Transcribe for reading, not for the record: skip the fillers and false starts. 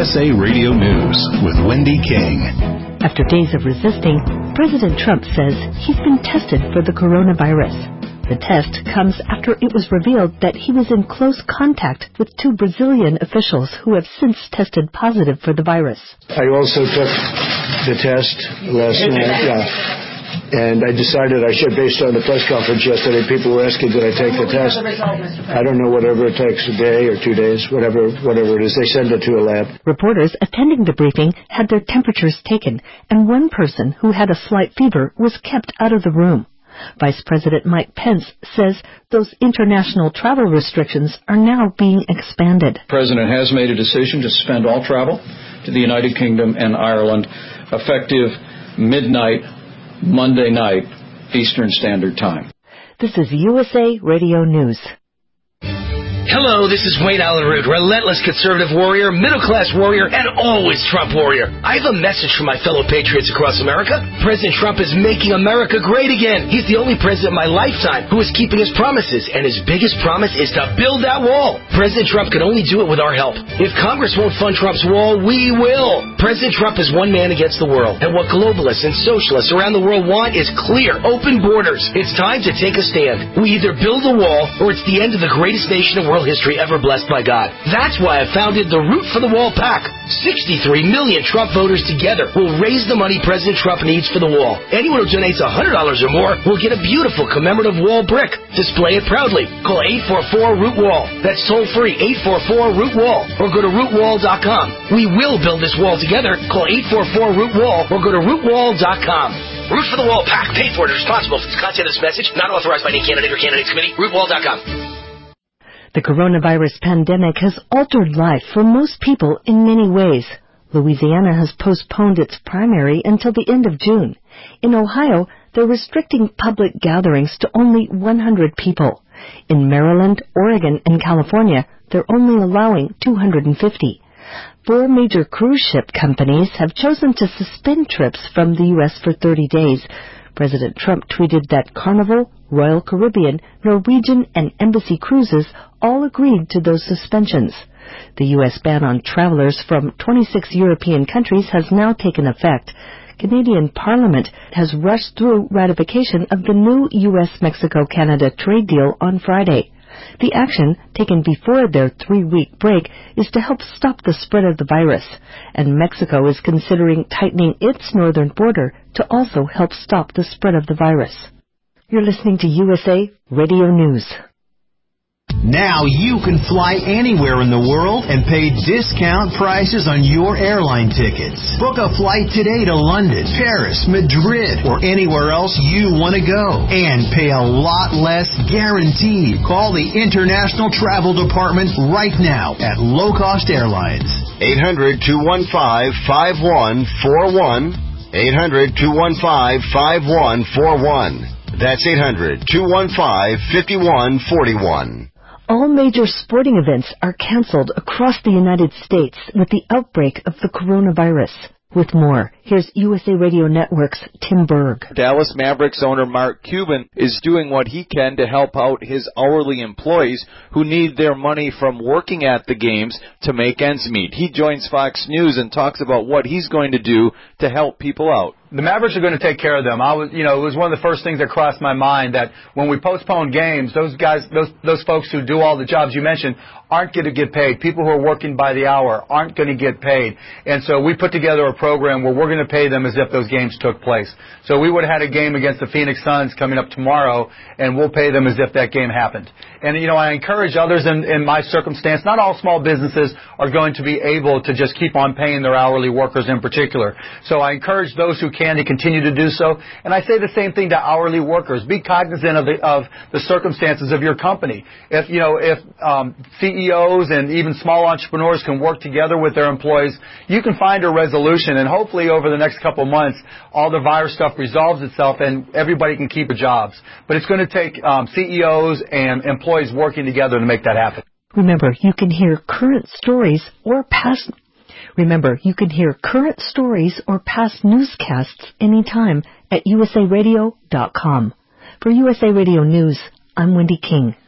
USA Radio News with Wendy King. After days of resisting, President Trump says he's been tested for the coronavirus. The test comes after it was revealed that he was in close contact with 2 Brazilian officials who have since tested positive for the virus. I also took the test last night, and I decided I should, based on the press conference yesterday. People were asking, did I take the test? I don't know, whatever it takes, a day or 2 days, whatever it is. They send it to a lab. Reporters attending the briefing had their temperatures taken, and one person who had a slight fever was kept out of the room. Vice President Mike Pence says those international travel restrictions are now being expanded. The President has made a decision to suspend all travel to the United Kingdom and Ireland effective midnight Monday night, Eastern Standard Time. This is USA Radio News. Hello, this is Wayne Allen Root, relentless conservative warrior, middle-class warrior, and always Trump warrior. I have a message for my fellow patriots across America. President Trump is making America great again. He's the only president in my lifetime who is keeping his promises, and his biggest promise is to build that wall. President Trump can only do it with our help. If Congress won't fund Trump's wall, we will. President Trump is one man against the world, and what globalists and socialists around the world want is clear, open borders. It's time to take a stand. We either build a wall, or it's the end of the greatest nation in world history ever blessed by God. That's why I founded the Root for the Wall PAC. 63 million Trump voters together will raise the money President Trump needs for the wall. Anyone who donates $100 or more will get a beautiful commemorative wall brick. Display it proudly. Call 844-ROOT-WALL. That's toll-free, 844-ROOT-WALL. Or go to rootwall.com. We will build this wall together. Call 844-ROOT-WALL or go to rootwall.com. Root for the Wall PAC. Paid for and responsible for the content of this message. Not authorized by any candidate or candidates committee. Rootwall.com. The coronavirus pandemic has altered life for most people in many ways. Louisiana has postponed its primary until the end of June. In Ohio, they're restricting public gatherings to only 100 people. In Maryland, Oregon, and California, they're only allowing 250. 4 major cruise ship companies have chosen to suspend trips from the U.S. for 30 days. President Trump tweeted that Carnival, Royal Caribbean, Norwegian, and Embassy Cruises all agreed to those suspensions. The U.S. ban on travelers from 26 European countries has now taken effect. Canadian Parliament has rushed through ratification of the new U.S.-Mexico-Canada trade deal on Friday. The action, taken before their 3-week break, is to help stop the spread of the virus, and Mexico is considering tightening its northern border to also help stop the spread of the virus. You're listening to USA Radio News. Now you can fly anywhere in the world and pay discount prices on your airline tickets. Book a flight today to London, Paris, Madrid, or anywhere else you want to go. And pay a lot less guaranteed. Call the International Travel Department right now at Low Cost Airlines. 800-215-5141. 800-215-5141. That's 800-215-5141. All major sporting events are canceled across the United States with the outbreak of the coronavirus. With more, here's USA Radio Network's Tim Berg. Dallas Mavericks owner Mark Cuban is doing what he can to help out his hourly employees who need their money from working at the games to make ends meet. He joins Fox News and talks about what he's going to do to help people out. The Mavericks are going to take care of them. It was one of the first things that crossed my mind that when we postpone games, those guys, those folks who do all the jobs you mentioned aren't going to get paid. People who are working by the hour aren't going to get paid. And so we put together a program where we're going to pay them as if those games took place. So we would have had a game against the Phoenix Suns coming up tomorrow, and we'll pay them as if that game happened. And, I encourage others in my circumstance, not all small businesses are going to be able to just keep on paying their hourly workers in particular. So I encourage those who can to continue to do so. And I say the same thing to hourly workers. Be cognizant of the circumstances of your company. If CEOs and even small entrepreneurs can work together with their employees, you can find a resolution. And hopefully over the next couple of months, all the virus stuff resolves itself and everybody can keep their jobs. But it's going to take CEOs and employees working together to make that happen. Remember, you can hear current stories or past newscasts anytime at usaradio.com. For USA Radio News, I'm Wendy King.